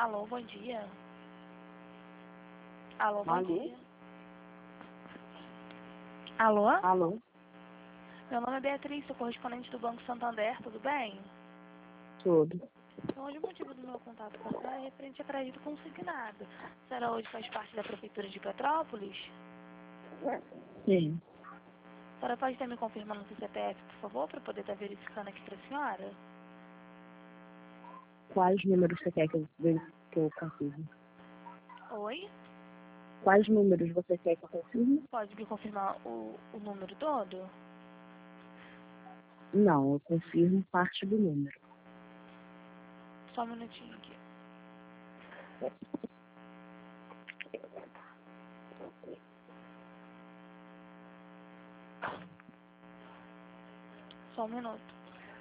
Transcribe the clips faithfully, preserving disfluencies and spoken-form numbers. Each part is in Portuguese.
Alô, bom dia. Alô, bom Alô? dia. Alô? Alô? Meu nome é Beatriz, sou correspondente do Banco Santander, tudo bem? Tudo. Então, hoje o motivo do meu contato com a senhora é referente a crédito consignado. A senhora hoje faz parte da Prefeitura de Petrópolis? Sim. A senhora pode estar me confirmando o C P F, por favor, para poder estar verificando aqui para a senhora? Quais números você quer que eu, que eu confirme? Oi? Quais números você quer que eu confirme? Pode me confirmar o, o número todo? Não, eu confirmo parte do número. Só um minutinho aqui. Só um minuto.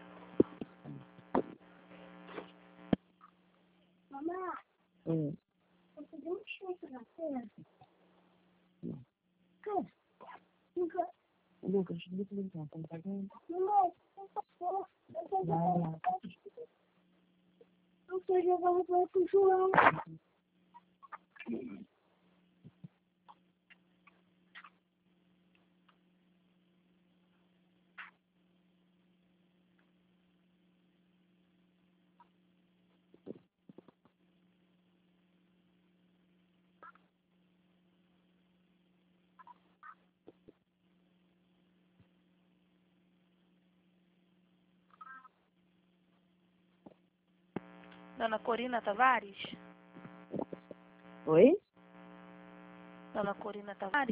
Mamãe, Hum. eu pedi um cheque na feira. Não. Cara, nunca. Lucas, deixa eu ver, tá me pagando? Mamãe, por favor, eu tô Vai lá. Eu tô jogando bola com o João. Dona Corina Tavares? Oi? Dona Corina Tavares?